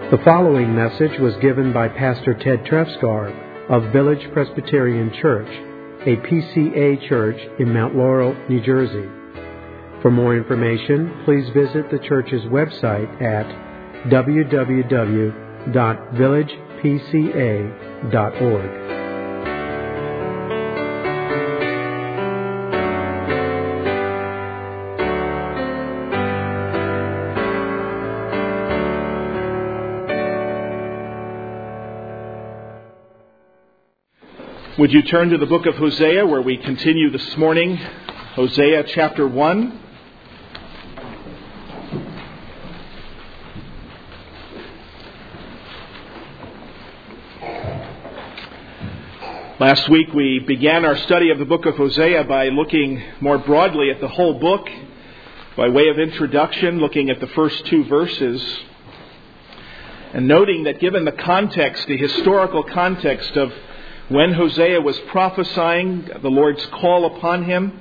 The following message was given by Pastor Ted Trefsgar of Village Presbyterian Church, a PCA church in Mount Laurel, New Jersey. For more information, please visit the church's website at www.villagepca.org. Would you turn to the book of Hosea, where we continue this morning, Hosea chapter 1. Last week we began our study of the book of Hosea by looking more broadly at the whole book, by way of introduction, looking at the first two verses, and noting that given the context, the historical context of when Hosea was prophesying the Lord's call upon him,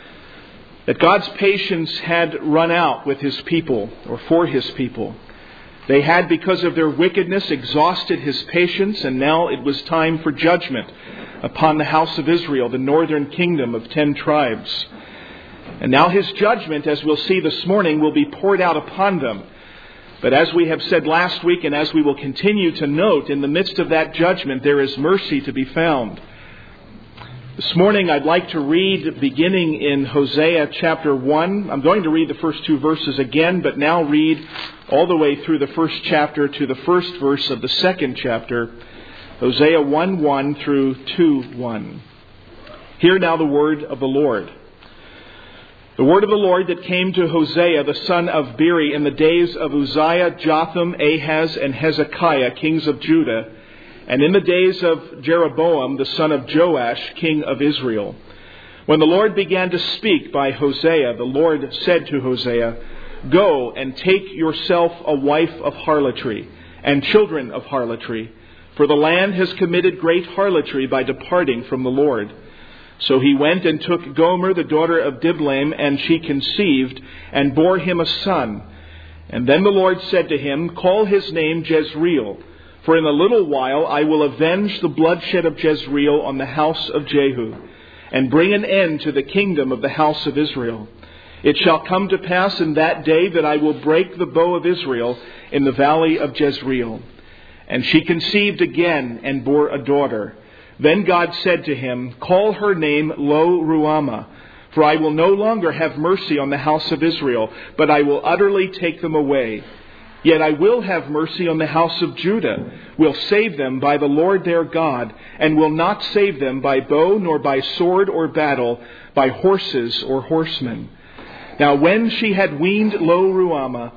that God's patience had run out with his people, or for his people. They had, because of their wickedness, exhausted his patience, and now it was time for judgment upon the house of Israel, the northern kingdom of 10 tribes. And now his judgment, as we'll see this morning, will be poured out upon them. But as we have said last week, and as we will continue to note, in the midst of that judgment, there is mercy to be found. This morning, I'd like to read, beginning in Hosea chapter 1. I'm going to read the first two verses again, but now read all the way through the first chapter to the first verse of the second chapter, Hosea 1:1 through 2:1. Hear now the word of the Lord. The word of the Lord that came to Hosea, the son of Beeri, in the days of Uzziah, Jotham, Ahaz, and Hezekiah, kings of Judah, and in the days of Jeroboam, the son of Joash, king of Israel. When the Lord began to speak by Hosea, the Lord said to Hosea, "Go and take yourself a wife of harlotry, and children of harlotry, for the land has committed great harlotry by departing from the Lord." So he went and took Gomer, the daughter of Diblaim, and she conceived and bore him a son. And then the Lord said to him, "Call his name Jezreel, for in a little while I will avenge the bloodshed of Jezreel on the house of Jehu, and bring an end to the kingdom of the house of Israel. It shall come to pass in that day that I will break the bow of Israel in the valley of Jezreel." And she conceived again and bore a daughter. Then God said to him, "Call her name Lo-Ruhamah, for I will no longer have mercy on the house of Israel, but I will utterly take them away. Yet I will have mercy on the house of Judah, will save them by the Lord their God, and will not save them by bow, nor by sword or battle, by horses or horsemen." Now when she had weaned Lo-Ruhamah,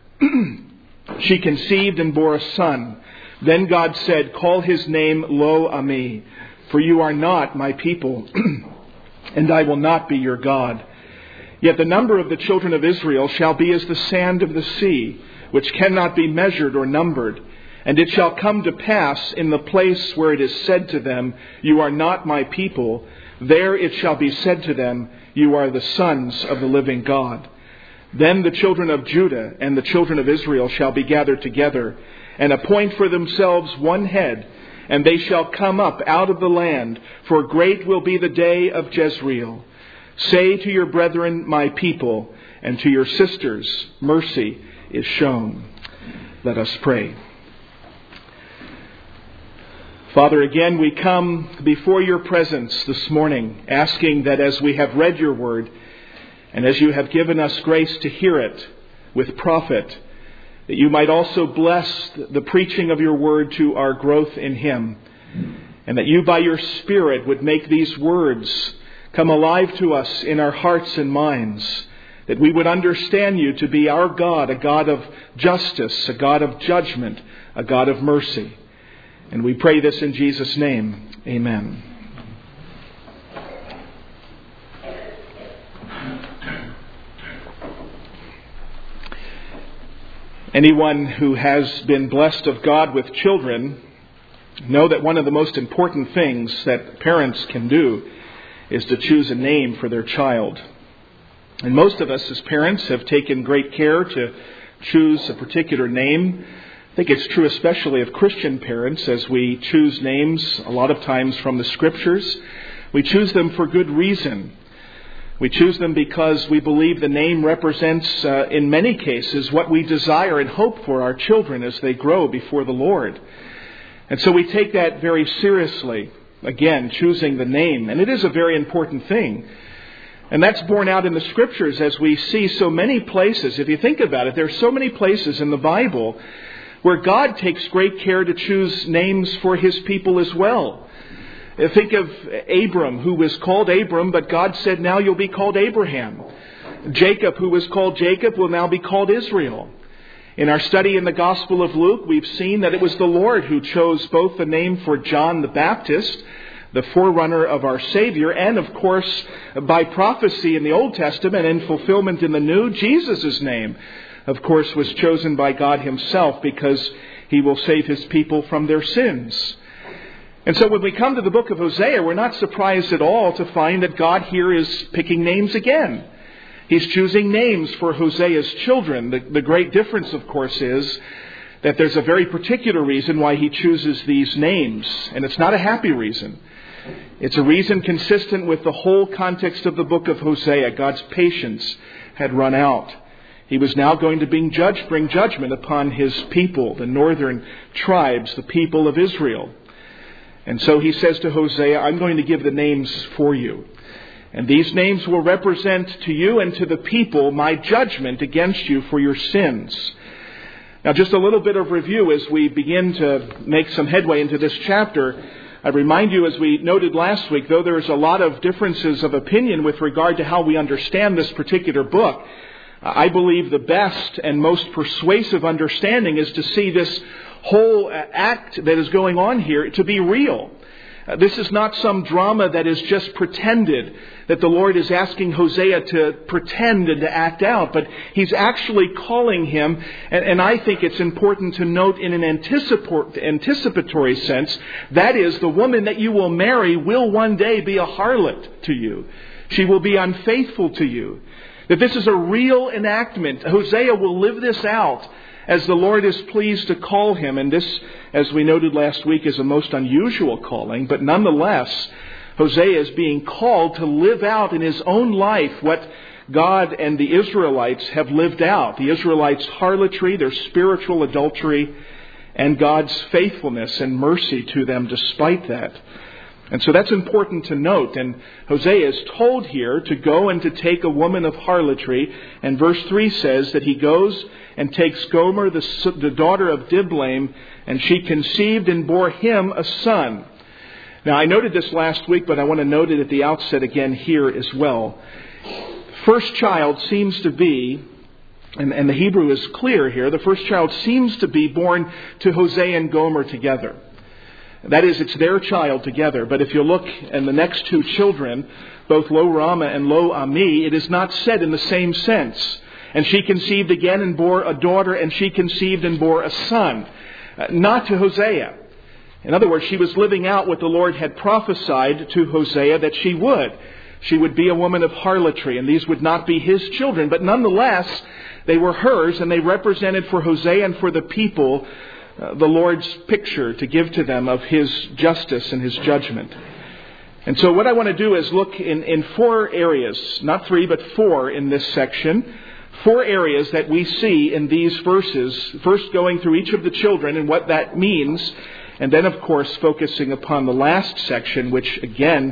she conceived and bore a son. Then God said, "Call his name Lo-Ammi, for you are not my people, and I will not be your God. Yet the number of the children of Israel shall be as the sand of the sea, which cannot be measured or numbered. And it shall come to pass in the place where it is said to them, 'You are not my people,' there it shall be said to them, 'You are the sons of the living God.' Then the children of Judah and the children of Israel shall be gathered together, and appoint for themselves one head, and they shall come up out of the land, for great will be the day of Jezreel. Say to your brethren, my people, and to your sisters, mercy is shown." Let us pray. Father, again we come before your presence this morning, asking that as we have read your word, and as you have given us grace to hear it with profit, that you might also bless the preaching of your word to our growth in him, and that you by your Spirit would make these words come alive to us in our hearts and minds, that we would understand you to be our God, a God of justice, a God of judgment, a God of mercy. And we pray this in Jesus' name. Amen. Anyone who has been blessed of God with children know that one of the most important things that parents can do is to choose a name for their child. And most of us as parents have taken great care to choose a particular name I think it's true especially of Christian parents as we choose names a lot of times from the Scriptures. We choose them for good reason. We choose them because we believe the name represents, in many cases, what we desire and hope for our children as they grow before the Lord. And so we take that very seriously, again, choosing the name. And it is a very important thing. And that's borne out in the Scriptures as we see so many places. If you think about it, there are so many places in the Bible where God takes great care to choose names for His people as well. Think of Abram, who was called Abram, but God said, now you'll be called Abraham. Jacob, who was called Jacob, will now be called Israel. In our study in the Gospel of Luke, we've seen that it was the Lord who chose both the name for John the Baptist, the forerunner of our Savior, and of course, by prophecy in the Old Testament and fulfillment in the New, Jesus' name, of course, was chosen by God Himself because He will save His people from their sins. And so when we come to the book of Hosea, we're not surprised at all to find that God here is picking names again. He's choosing names for Hosea's children. The great difference, of course, is that there's a very particular reason why He chooses these names. And it's not a happy reason. It's a reason consistent with the whole context of the book of Hosea. God's patience had run out. He was now going to bring judgment upon His people, the northern tribes, the people of Israel. And so He says to Hosea, I'm going to give the names for you. And these names will represent to you and to the people my judgment against you for your sins. Now, just a little bit of review as we begin to make some headway into this chapter. I remind you, as we noted last week, though there's a lot of differences of opinion with regard to how we understand this particular book, I believe the best and most persuasive understanding is to see this whole act that is going on here to be real. This is not some drama that is just pretended, that the Lord is asking Hosea to pretend and to act out, but He's actually calling him, and I think it's important to note in an anticipatory sense, that is, the woman that you will marry will one day be a harlot to you. She will be unfaithful to you. That this is a real enactment. Hosea will live this out as the Lord is pleased to call him. And this, as we noted last week, is a most unusual calling. But nonetheless, Hosea is being called to live out in his own life what God and the Israelites have lived out. The Israelites' harlotry, their spiritual adultery, and God's faithfulness and mercy to them despite that. And so that's important to note. And Hosea is told here to go and to take a woman of harlotry. And verse 3 says that he goes and takes Gomer, the daughter of Diblaim, and she conceived and bore him a son. Now, I noted this last week, but I want to note it at the outset again here as well. First child seems to be, and the Hebrew is clear here, the first child seems to be born to Hosea and Gomer together. That is, it's their child together. But if you look in the next two children, both Lo Rama and Lo Ami, it is not said in the same sense. And she conceived again and bore a daughter, and she conceived and bore a son. Not to Hosea. In other words, she was living out what the Lord had prophesied to Hosea that she would. She would be a woman of harlotry, and these would not be his children. But nonetheless, they were hers, and they represented for Hosea and for the people the Lord's picture to give to them of His justice and His judgment. And so what I want to do is look in four areas, not three, but four in this section. Four areas that we see in these verses, first going through each of the children and what that means, and then, of course, focusing upon the last section, which, again,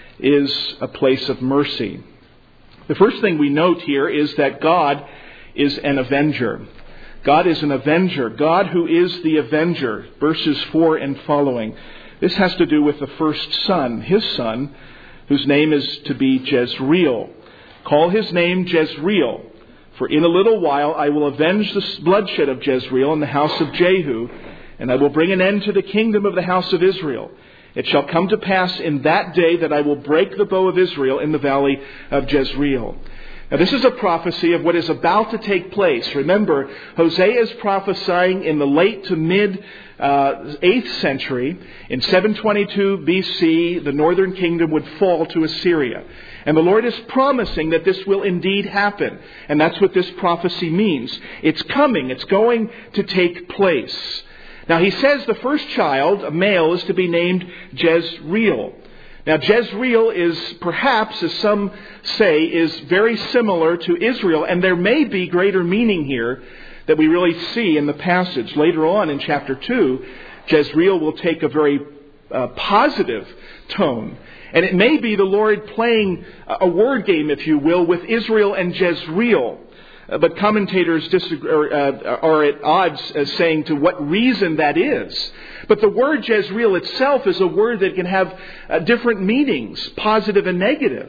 is a place of mercy. The first thing we note here is that God is an avenger. God is an avenger. God who is the avenger. Verses 4 and following. This has to do with the first son, his son, whose name is to be Jezreel. Call his name Jezreel, for in a little while I will avenge the bloodshed of Jezreel in the house of Jehu, and I will bring an end to the kingdom of the house of Israel. It shall come to pass in that day that I will break the bow of Israel in the valley of Jezreel. Now, this is a prophecy of what is about to take place. Remember, Hosea is prophesying in the late to mid 8th century. In 722 BC, the northern kingdom would fall to Assyria. And the Lord is promising that this will indeed happen. And that's what this prophecy means. It's coming. It's going to take place. Now, he says the first child, a male, is to be named Jezreel. Now, Jezreel is perhaps, as some say, is very similar to Israel, and there may be greater meaning here that we really see in the passage. Later on in chapter 2, Jezreel will take a very positive tone. And it may be the Lord playing a word game, if you will, with Israel and Jezreel. But commentators are at odds as saying to what reason that is. But the word Jezreel itself is a word that can have different meanings, positive and negative.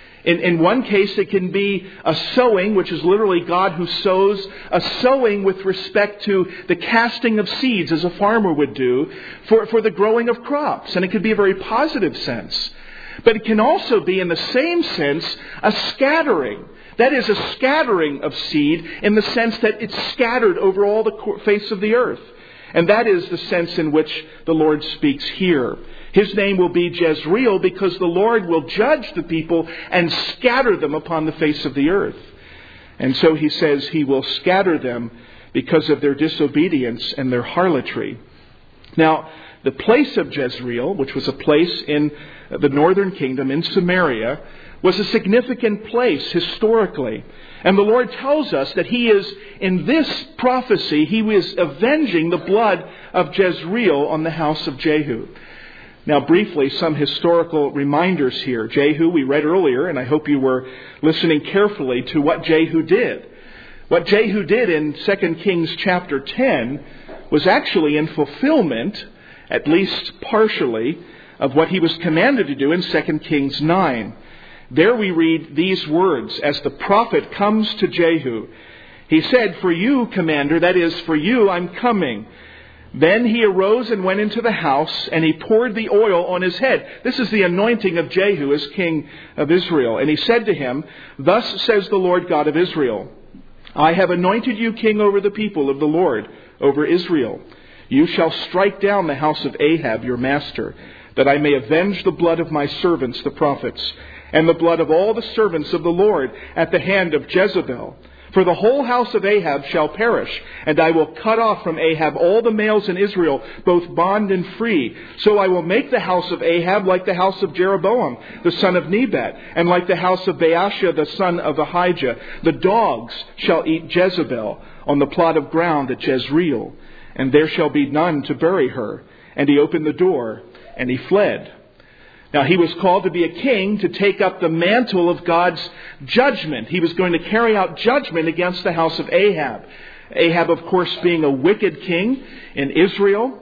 In one case, it can be a sowing, which is literally God who sows, a sowing with respect to the casting of seeds, as a farmer would do, for the growing of crops. And it could be a very positive sense. But it can also be, in the same sense, a scattering. That is, a scattering of seed in the sense that it's scattered over all the face of the earth. And that is the sense in which the Lord speaks here. His name will be Jezreel because the Lord will judge the people and scatter them upon the face of the earth. And so he says he will scatter them because of their disobedience and their harlotry. Now, the place of Jezreel, which was a place in the northern kingdom in Samaria, was a significant place historically. And the Lord tells us that He is, in this prophecy, He was avenging the blood of Jezreel on the house of Jehu. Now, briefly, some historical reminders here. Jehu, we read earlier, and I hope you were listening carefully to what Jehu did. What Jehu did in 2 Kings chapter 10 was actually in fulfillment, at least partially, of what he was commanded to do in 2 Kings 9. There we read these words, as the prophet comes to Jehu. He said, "For you, commander, that is, for you, I'm coming." Then he arose and went into the house, and he poured the oil on his head. This is the anointing of Jehu as king of Israel. And he said to him, "Thus says the Lord God of Israel, I have anointed you king over the people of the Lord, over Israel. You shall strike down the house of Ahab, your master, that I may avenge the blood of my servants, the prophets, and the blood of all the servants of the Lord at the hand of Jezebel. For the whole house of Ahab shall perish, and I will cut off from Ahab all the males in Israel, both bond and free. So I will make the house of Ahab like the house of Jeroboam, the son of Nebat, and like the house of Baasha, the son of Ahijah. The dogs shall eat Jezebel on the plot of ground at Jezreel, and there shall be none to bury her." And he opened the door, and he fled. Now, he was called to be a king to take up the mantle of God's judgment. He was going to carry out judgment against the house of Ahab. Ahab, of course, being a wicked king in Israel.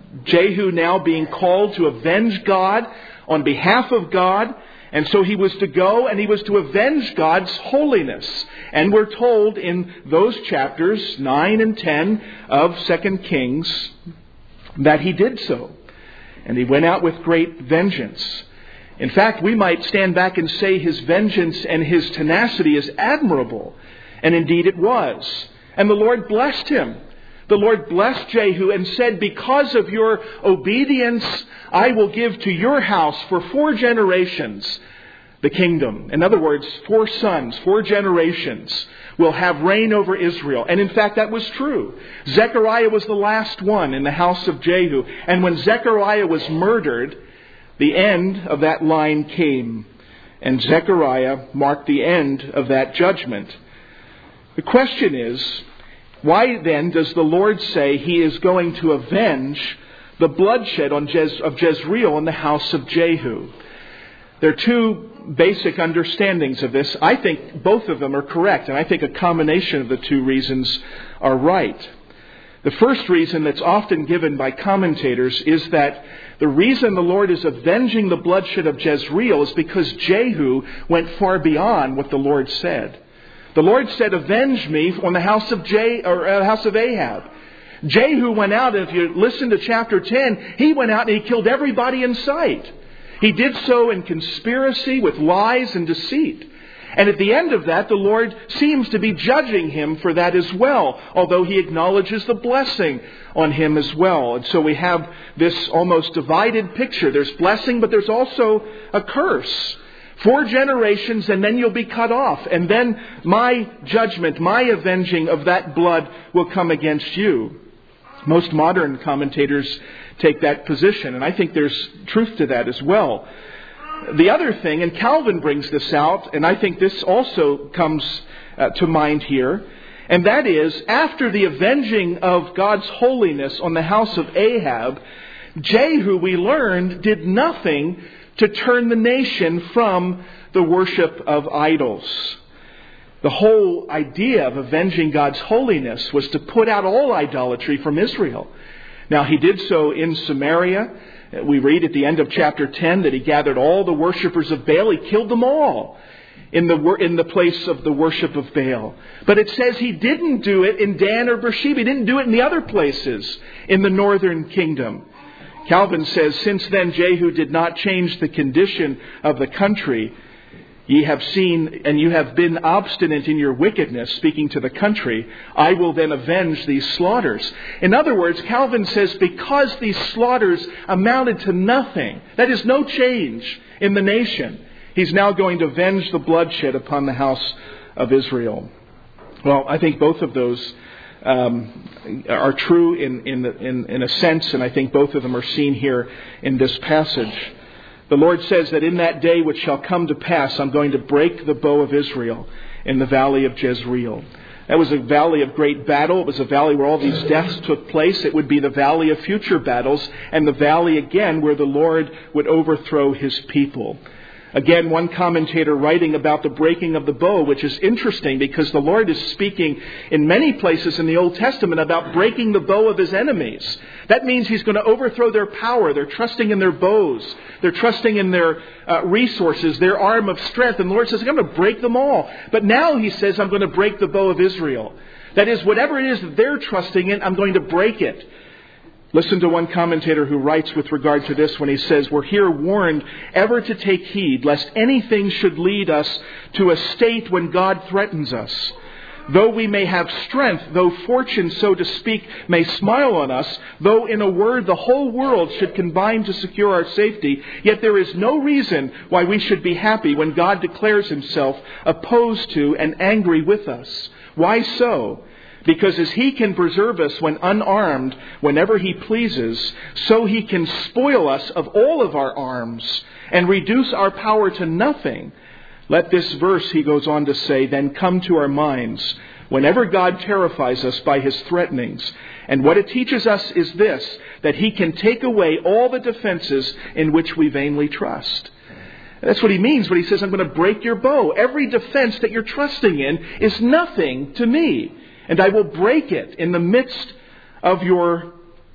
Jehu now being called to avenge God on behalf of God. And so he was to go and he was to avenge God's holiness. And we're told in those chapters, 9 and 10 of 2 Kings, that he did so. And he went out with great vengeance. In fact, we might stand back and say his vengeance and his tenacity is admirable. And indeed it was. And the Lord blessed him. The Lord blessed Jehu and said, "Because of your obedience, I will give to your house for 4 generations the kingdom." In other words, 4 sons, 4 generations will have reign over Israel. And in fact, that was true. Zechariah was the last one in the house of Jehu. And when Zechariah was murdered, the end of that line came. And Zechariah marked the end of that judgment. The question is, why then does the Lord say He is going to avenge the bloodshed of Jezreel in the house of Jehu? There are 2 basic understandings of this. I think both of them are correct, and I think a combination of the 2 reasons are right. The first reason that's often given by commentators is that the reason the Lord is avenging the bloodshed of Jezreel is because Jehu went far beyond what the Lord said. The Lord said, "Avenge me on the house of Ahab." Jehu went out, and if you listen to chapter 10, he went out and he killed everybody in sight. He did so in conspiracy with lies and deceit. And at the end of that, the Lord seems to be judging him for that as well, although he acknowledges the blessing on him as well. And so we have this almost divided picture. There's blessing, but there's also a curse. 4 generations, and then you'll be cut off. And then my judgment, my avenging of that blood will come against you. Most modern commentators take that position, and I think there's truth to that as well. The other thing, and Calvin brings this out, and I think this also comes to mind here, and that is, after the avenging of God's holiness on the house of Ahab, Jehu, we learned, did nothing to turn the nation from the worship of idols. The whole idea of avenging God's holiness was to put out all idolatry from Israel. Now, he did so in Samaria. We read at the end of chapter 10 that he gathered all the worshippers of Baal. He killed them all in the place of the worship of Baal. But it says he didn't do it in Dan or Beersheba. He didn't do it in the other places in the northern kingdom. Calvin says, since then Jehu did not change the condition of the country, ye have seen, and you have been obstinate in your wickedness, speaking to the country, I will then avenge these slaughters. In other words, Calvin says, because these slaughters amounted to nothing, that is no change in the nation, he's now going to avenge the bloodshed upon the house of Israel. Well, I think both of those are true in a sense, and I think both of them are seen here in this passage. The Lord says that in that day which shall come to pass, I'm going to break the bow of Israel in the valley of Jezreel. That was a valley of great battle. It was a valley where all these deaths took place. It would be the valley of future battles, and the valley again where the Lord would overthrow his people. Again, one commentator writing about the breaking of the bow, which is interesting because the Lord is speaking in many places in the Old Testament about breaking the bow of his enemies. That means he's going to overthrow their power. They're trusting in their bows. They're trusting in their resources, their arm of strength. And the Lord says, I'm going to break them all. But now he says, I'm going to break the bow of Israel. That is, whatever it is that they're trusting in, I'm going to break it. Listen to one commentator who writes with regard to this when he says, we're here warned ever to take heed lest anything should lead us to a state when God threatens us. Though we may have strength, though fortune, so to speak, may smile on us, though in a word the whole world should combine to secure our safety, yet there is no reason why we should be happy when God declares himself opposed to and angry with us. Why so? Because as he can preserve us when unarmed, whenever he pleases, so he can spoil us of all of our arms and reduce our power to nothing. Let this verse, he goes on to say, then come to our minds whenever God terrifies us by his threatenings. And what it teaches us is this, that he can take away all the defenses in which we vainly trust. That's what he means when he says, I'm going to break your bow. Every defense that you're trusting in is nothing to me. And I will break it in the midst of your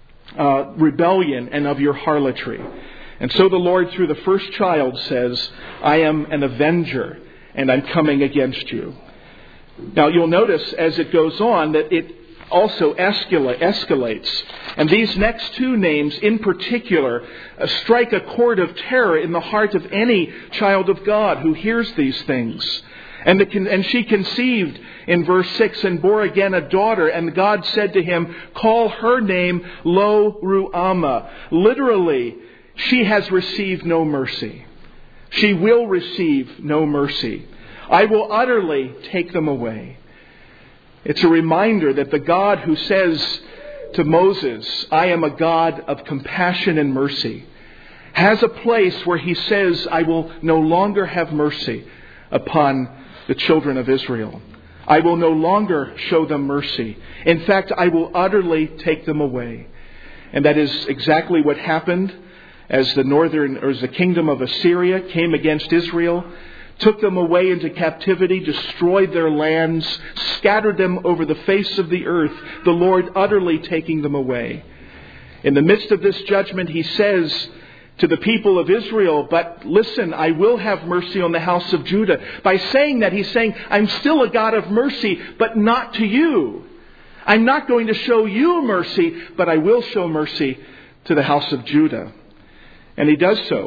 rebellion and of your harlotry. And so the Lord, through the first child, says, I am an avenger, and I'm coming against you. Now, you'll notice as it goes on that it also escalates. And these next two names in particular strike a chord of terror in the heart of any child of God who hears these things. And she conceived in verse 6 and bore again a daughter. And God said to him, call her name Lo-Ruhamah. Literally, she has received no mercy. She will receive no mercy. I will utterly take them away. It's a reminder that the God who says to Moses, I am a God of compassion and mercy, has a place where he says, I will no longer have mercy upon the children of Israel. I will no longer show them mercy. In fact, I will utterly take them away. And that is exactly what happened as the kingdom of Assyria came against Israel, took them away into captivity, destroyed their lands, scattered them over the face of the earth, the Lord utterly taking them away. In the midst of this judgment, he says to the people of Israel, but listen, I will have mercy on the house of Judah. By saying that, he's saying, I'm still a God of mercy, but not to you. I'm not going to show you mercy, but I will show mercy to the house of Judah. And he does so.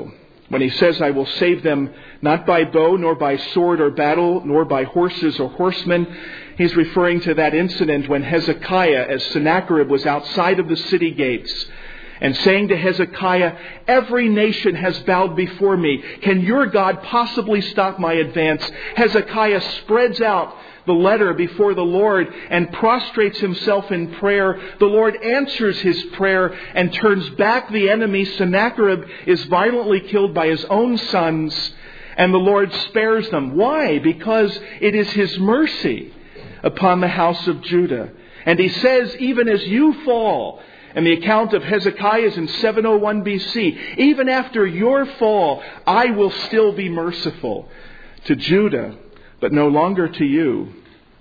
When he says, I will save them not by bow, nor by sword or battle, nor by horses or horsemen, he's referring to that incident when Hezekiah, as Sennacherib was outside of the city gates, and saying to Hezekiah, every nation has bowed before me. Can your God possibly stop my advance? Hezekiah spreads out the letter before the Lord and prostrates himself in prayer. The Lord answers his prayer and turns back the enemy. Sennacherib is violently killed by his own sons, and the Lord spares them. Why? Because it is his mercy upon the house of Judah. And he says, even as you fall, and the account of Hezekiah is in 701 BC, even after your fall, I will still be merciful to Judah, but no longer to you.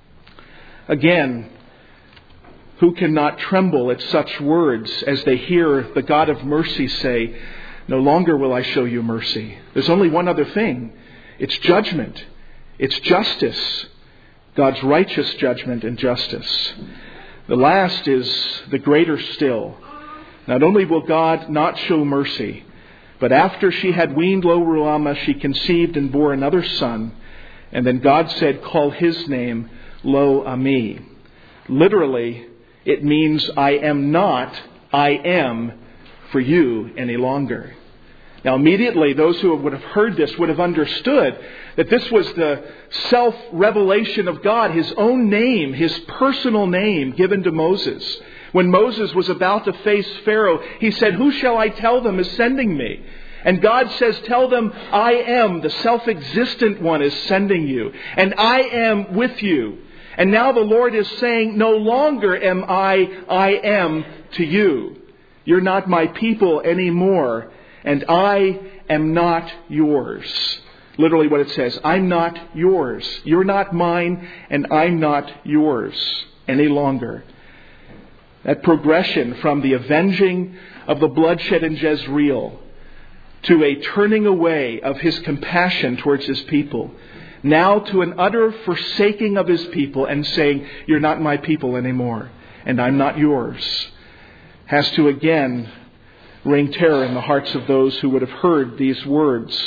Again, who cannot tremble at such words as they hear the God of mercy say, no longer will I show you mercy. There's only one other thing. It's judgment. It's justice. God's righteous judgment and justice. The last is the greater still. Not only will God not show mercy, but after she had weaned Lo-Ruhamah, she conceived and bore another son. And then God said, call his name Lo-Ami. Literally, it means I am not, I am for you any longer. Now immediately those who would have heard this would have understood that this was the self-revelation of God, his own name, his personal name given to Moses. When Moses was about to face Pharaoh, he said, who shall I tell them is sending me? And God says, tell them, I am, the self-existent one is sending you. And I am with you. And now the Lord is saying, no longer am I am to you. You're not my people anymore. And I am not yours. Literally what it says, I'm not yours. You're not mine, and I'm not yours any longer. That progression from the avenging of the bloodshed in Jezreel to a turning away of his compassion towards his people, now to an utter forsaking of his people and saying, you're not my people anymore, and I'm not yours, has to again ring terror in the hearts of those who would have heard these words.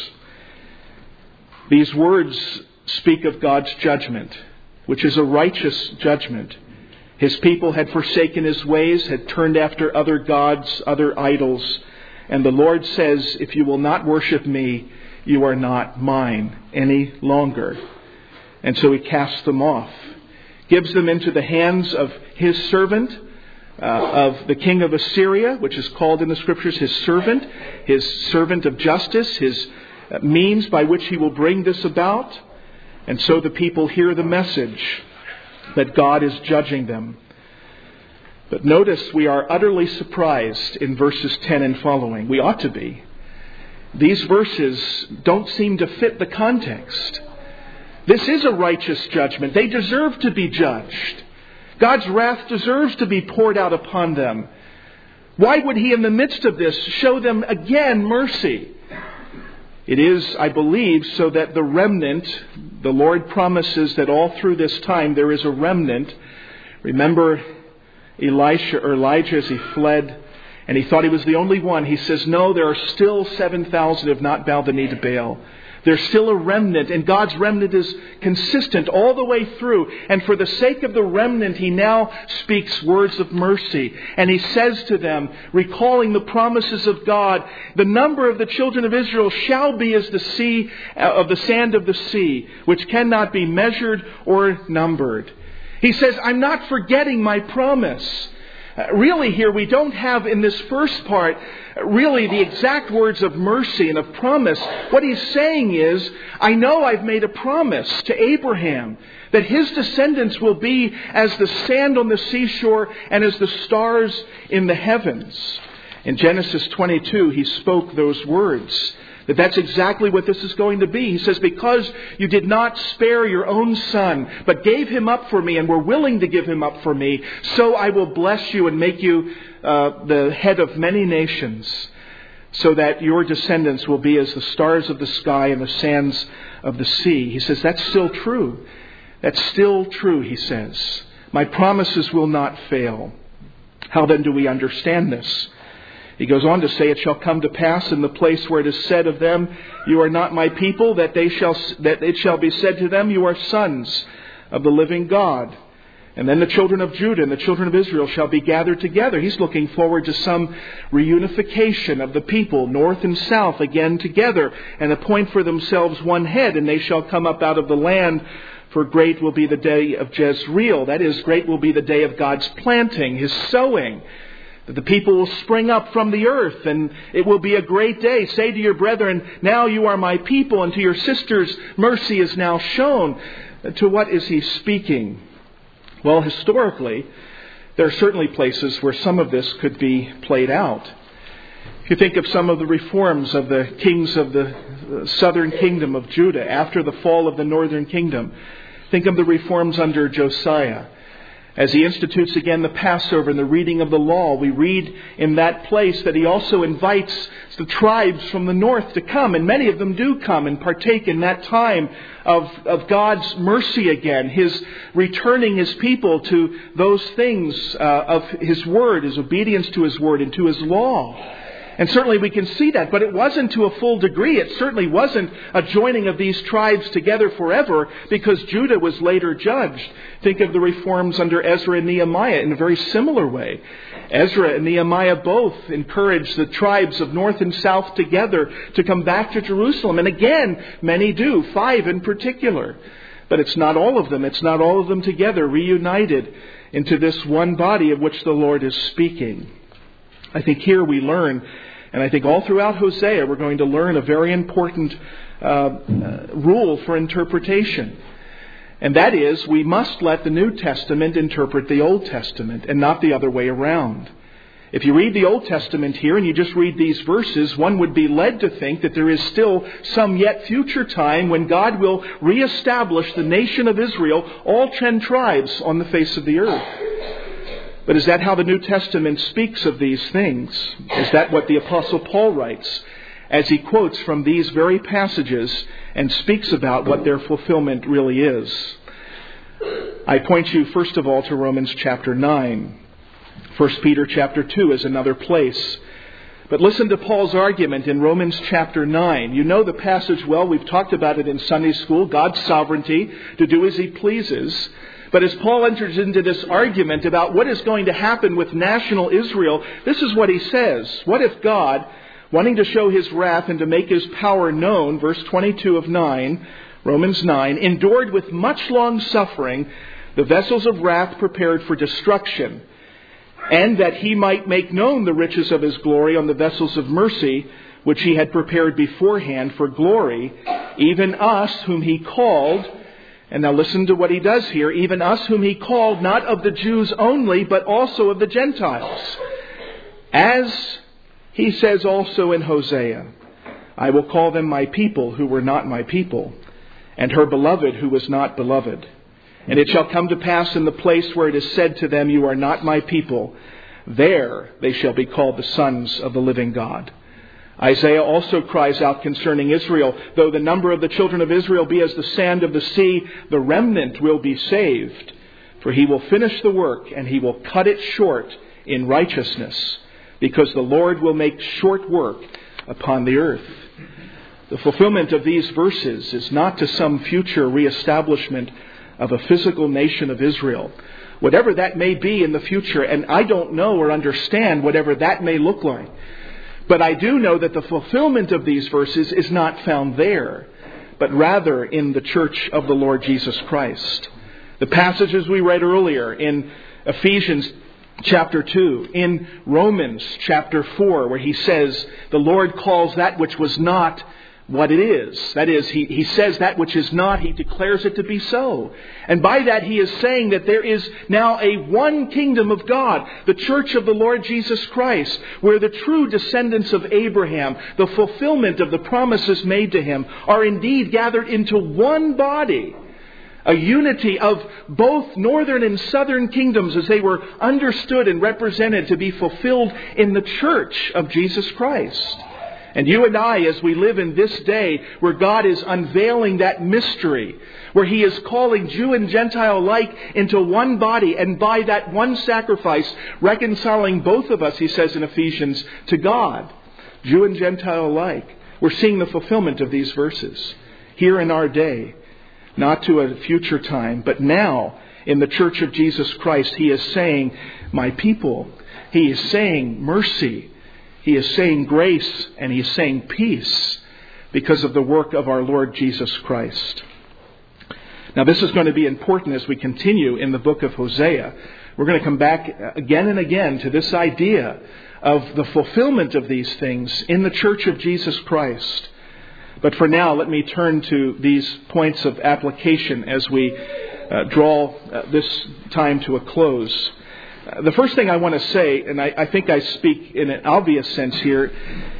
These words speak of God's judgment, which is a righteous judgment. His people had forsaken his ways, had turned after other gods, other idols. And the Lord says, if you will not worship me, you are not mine any longer. And so he casts them off, gives them into the hands of his servant, of the king of Assyria, which is called in the Scriptures his servant of justice, his means by which he will bring this about. And so the people hear the message that God is judging them. But notice we are utterly surprised in verses 10 and following. We ought to be. These verses don't seem to fit the context. This is a righteous judgment. They deserve to be judged. God's wrath deserves to be poured out upon them. Why would he, in the midst of this, show them again mercy? It is, I believe, so that the remnant, the Lord promises that all through this time there is a remnant. Remember Elijah as he fled, and he thought he was the only one. He says, no, there are still 7,000 who have not bowed the knee to Baal. There's still a remnant, and God's remnant is consistent all the way through. And for the sake of the remnant, he now speaks words of mercy. And he says to them, recalling the promises of God, the number of the children of Israel shall be as the sea, of the sand of the sea, which cannot be measured or numbered. He says, I'm not forgetting my promise. Really here we don't have in this first part really the exact words of mercy and of promise. What he's saying is, I know I've made a promise to Abraham that his descendants will be as the sand on the seashore and as the stars in the heavens. In Genesis 22 he spoke those words. That's exactly what this is going to be. He says, because you did not spare your own son, but gave him up for me and were willing to give him up for me, so I will bless you and make you the head of many nations, so that your descendants will be as the stars of the sky and the sands of the sea. He says, that's still true. That's still true, he says. My promises will not fail. How then do we understand this? He goes on to say, it shall come to pass in the place where it is said of them, you are not my people, that it shall be said to them, you are sons of the living God. And then the children of Judah and the children of Israel shall be gathered together. He's looking forward to some reunification of the people, north and south, again together, and appoint for themselves one head, and they shall come up out of the land. For great will be the day of Jezreel. That is, great will be the day of God's planting, His sowing. That the people will spring up from the earth, and it will be a great day. Say to your brethren, now you are my people, and to your sisters, mercy is now shown. To what is he speaking? Well, historically, there are certainly places where some of this could be played out. If you think of some of the reforms of the kings of the southern kingdom of Judah after the fall of the northern kingdom, think of the reforms under Josiah. As he institutes again the Passover and the reading of the law, we read in that place that he also invites the tribes from the north to come, and many of them do come and partake in that time of God's mercy again, His returning His people to those things of His Word, His obedience to His Word and to His law. And certainly we can see that, but it wasn't to a full degree. It certainly wasn't a joining of these tribes together forever, because Judah was later judged. Think of the reforms under Ezra and Nehemiah in a very similar way. Ezra and Nehemiah both encouraged the tribes of north and south together to come back to Jerusalem. And again, many do, 5 in particular. But it's not all of them. It's not all of them together, reunited into this one body of which the Lord is speaking. I think here we learn, and I think all throughout Hosea we're going to learn a very important rule for interpretation. And that is, we must let the New Testament interpret the Old Testament and not the other way around. If you read the Old Testament here and you just read these verses, one would be led to think that there is still some yet future time when God will reestablish the nation of Israel, all 10 tribes on the face of the earth. But is that how the New Testament speaks of these things? Is that what the Apostle Paul writes as he quotes from these very passages and speaks about what their fulfillment really is? I point you first of all to Romans chapter 9. 1 Peter chapter 2 is another place. But listen to Paul's argument in Romans chapter 9. You know the passage well. We've talked about it in Sunday school. God's sovereignty to do as He pleases. But as Paul enters into this argument about what is going to happen with national Israel, this is what he says. What if God, wanting to show His wrath and to make His power known, verse 22 of 9, Romans 9, endured with much long suffering the vessels of wrath prepared for destruction, and that He might make known the riches of His glory on the vessels of mercy, which He had prepared beforehand for glory, even us whom He called. And now listen to what He does here. Even us whom He called, not of the Jews only, but also of the Gentiles. As He says also in Hosea, I will call them my people who were not my people, and her beloved who was not beloved. And it shall come to pass in the place where it is said to them, you are not my people, there they shall be called the sons of the living God. Isaiah also cries out concerning Israel, though the number of the children of Israel be as the sand of the sea, the remnant will be saved. For He will finish the work, and He will cut it short in righteousness, because the Lord will make short work upon the earth. The fulfillment of these verses is not to some future reestablishment of a physical nation of Israel. Whatever that may be in the future, and I don't know or understand whatever that may look like. But I do know that the fulfillment of these verses is not found there, but rather in the church of the Lord Jesus Christ. The passages we read earlier in Ephesians chapter 2, in Romans chapter 4, where he says the Lord calls that which was not what it is. That is, he says that which is not, He declares it to be so. And by that He is saying that there is now a one kingdom of God, the church of the Lord Jesus Christ, where the true descendants of Abraham, the fulfillment of the promises made to him, are indeed gathered into one body. A unity of both northern and southern kingdoms as they were understood and represented to be fulfilled in the church of Jesus Christ. And you and I, as we live in this day where God is unveiling that mystery, where He is calling Jew and Gentile alike into one body, and by that one sacrifice, reconciling both of us, He says in Ephesians, to God, Jew and Gentile alike. We're seeing the fulfillment of these verses here in our day, not to a future time, but now in the Church of Jesus Christ. He is saying, my people. He is saying mercy. He is saying grace, and He is saying peace because of the work of our Lord Jesus Christ. Now, this is going to be important as we continue in the book of Hosea. We're going to come back again and again to this idea of the fulfillment of these things in the Church of Jesus Christ. But for now, let me turn to these points of application as we draw this time to a close. The first thing I want to say, and I think I speak in an obvious sense here,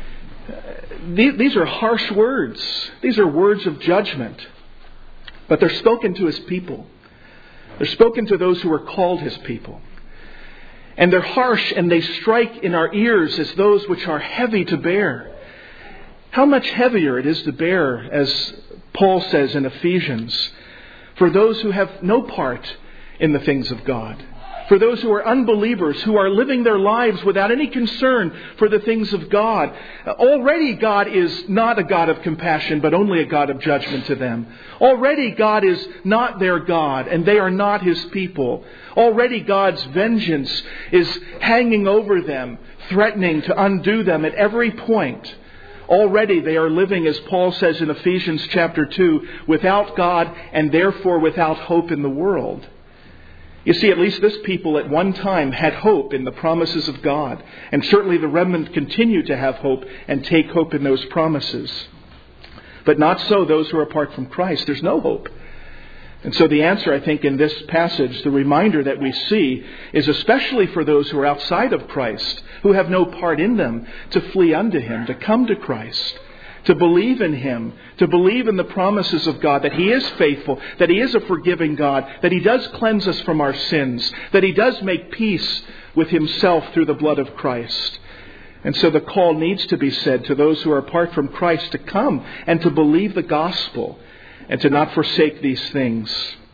these are harsh words. These are words of judgment. But they're spoken to His people. They're spoken to those who are called His people. And they're harsh, and they strike in our ears as those which are heavy to bear. How much heavier it is to bear, as Paul says in Ephesians, for those who have no part in the things of God. For those who are unbelievers, who are living their lives without any concern for the things of God. Already God is not a God of compassion, but only a God of judgment to them. Already God is not their God, and they are not His people. Already God's vengeance is hanging over them, threatening to undo them at every point. Already they are living, as Paul says in Ephesians chapter 2, without God and therefore without hope in the world. You see, at least this people at one time had hope in the promises of God. And certainly the remnant continue to have hope and take hope in those promises. But not so those who are apart from Christ. There's no hope. And so the answer, I think, in this passage, the reminder that we see, is especially for those who are outside of Christ, who have no part in them, to flee unto Him, to come to Christ, to believe in Him, to believe in the promises of God, that He is faithful, that He is a forgiving God, that He does cleanse us from our sins, that He does make peace with Himself through the blood of Christ. And so the call needs to be said to those who are apart from Christ to come and to believe the gospel and to not forsake these things.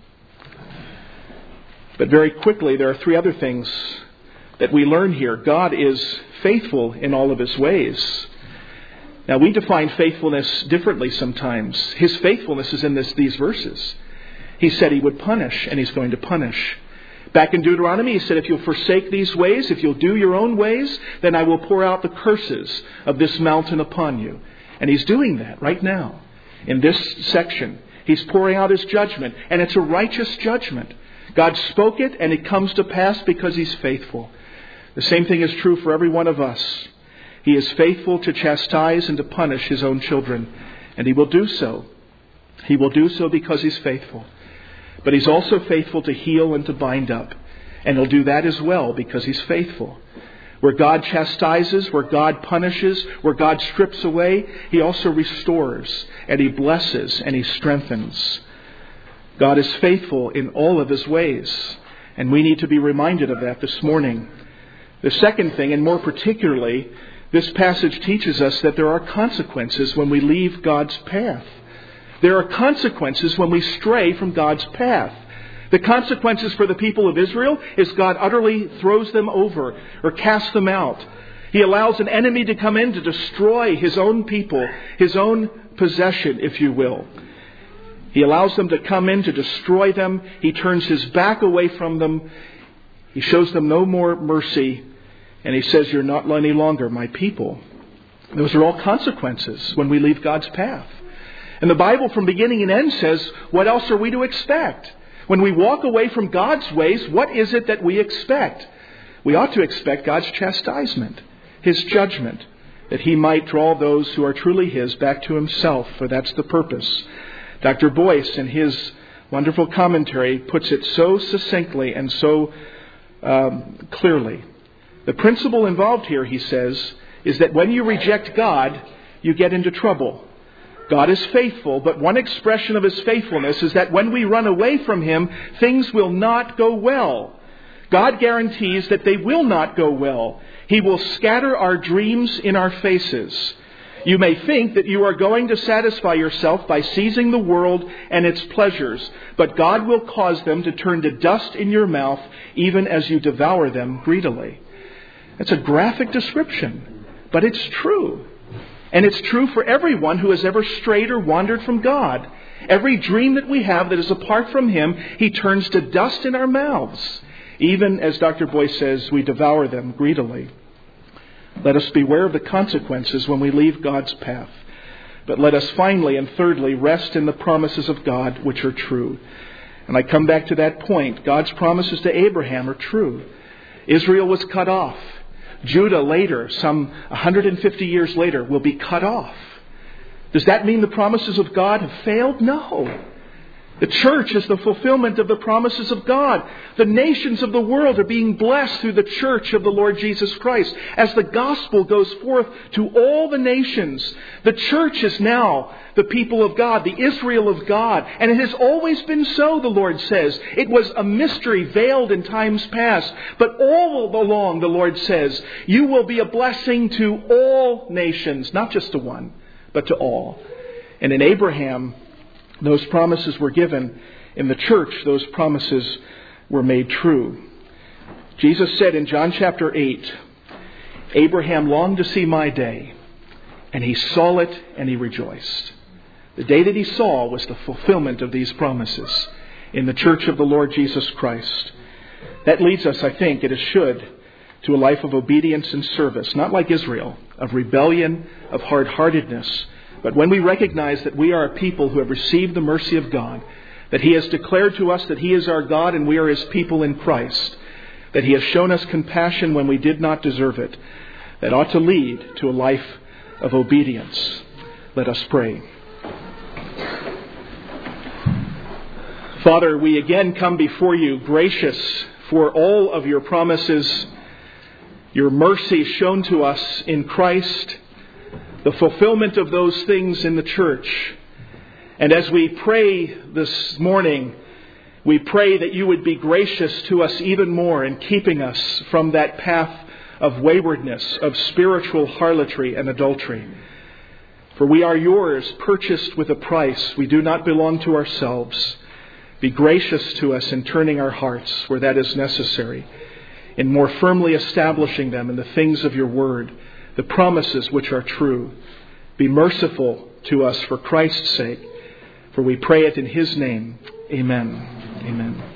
But very quickly, there are three other things that we learn here. God is faithful in all of His ways. Now, we define faithfulness differently sometimes. His faithfulness is in these verses. He said He would punish, and He's going to punish. Back in Deuteronomy, He said, if you'll forsake these ways, if you'll do your own ways, then I will pour out the curses of this mountain upon you. And He's doing that right now. In this section, He's pouring out His judgment, and it's a righteous judgment. God spoke it, and it comes to pass because He's faithful. The same thing is true for every one of us. He is faithful to chastise and to punish His own children. And He will do so. He will do so because He's faithful. But He's also faithful to heal and to bind up. And He'll do that as well because He's faithful. Where God chastises, where God punishes, where God strips away, He also restores, and He blesses, and He strengthens. God is faithful in all of His ways. And we need to be reminded of that this morning. The second thing, and more particularly, this passage teaches us that there are consequences when we leave God's path. There are consequences when we stray from God's path. The consequences for the people of Israel is God utterly throws them over or casts them out. He allows an enemy to come in to destroy His own people, His own possession, if you will. He allows them to come in to destroy them. He turns His back away from them. He shows them no more mercy. And He says, you're not any longer my people. Those are all consequences when we leave God's path. And the Bible from beginning and end says, what else are we to expect? When we walk away from God's ways, what is it that we expect? We ought to expect God's chastisement, His judgment, that He might draw those who are truly His back to Himself, for that's the purpose. Dr. Boyce, in his wonderful commentary, puts it so succinctly and so clearly. The principle involved here, he says, is that when you reject God, you get into trouble. God is faithful, but one expression of His faithfulness is that when we run away from Him, things will not go well. God guarantees that they will not go well. He will scatter our dreams in our faces. You may think that you are going to satisfy yourself by seizing the world and its pleasures, but God will cause them to turn to dust in your mouth, even as you devour them greedily. That's a graphic description, but it's true. And it's true for everyone who has ever strayed or wandered from God. Every dream that we have that is apart from Him, He turns to dust in our mouths. Even, as Dr. Boyce says, we devour them greedily. Let us beware of the consequences when we leave God's path. But let us finally and thirdly rest in the promises of God, which are true. And I come back to that point. God's promises to Abraham are true. Israel was cut off. Judah later, some 150 years later, will be cut off. Does that mean the promises of God have failed? No. The church is the fulfillment of the promises of God. The nations of the world are being blessed through the church of the Lord Jesus Christ. As the gospel goes forth to all the nations, the church is now the people of God, the Israel of God. And it has always been so, the Lord says. It was a mystery veiled in times past. But all along, the Lord says, you will be a blessing to all nations, not just to one, but to all. And in Abraham, those promises were given. In the church, those promises were made true. Jesus said in John chapter 8, Abraham longed to see my day, and he saw it and he rejoiced. The day that he saw was the fulfillment of these promises in the church of the Lord Jesus Christ. That leads us, I think, it should, to a life of obedience and service, not like Israel, of rebellion, of hard-heartedness. But when we recognize that we are a people who have received the mercy of God, that He has declared to us that He is our God and we are His people in Christ, that He has shown us compassion when we did not deserve it, that ought to lead to a life of obedience. Let us pray. Father, we again come before you gracious for all of your promises, your mercy shown to us in Christ, the fulfillment of those things in the church. And as we pray this morning, we pray that you would be gracious to us even more in keeping us from that path of waywardness, of spiritual harlotry and adultery. For we are yours, purchased with a price. We do not belong to ourselves. Be gracious to us in turning our hearts where that is necessary, in more firmly establishing them in the things of your word, the promises which are true. Be merciful to us for Christ's sake, for we pray it in His name. Amen. Amen.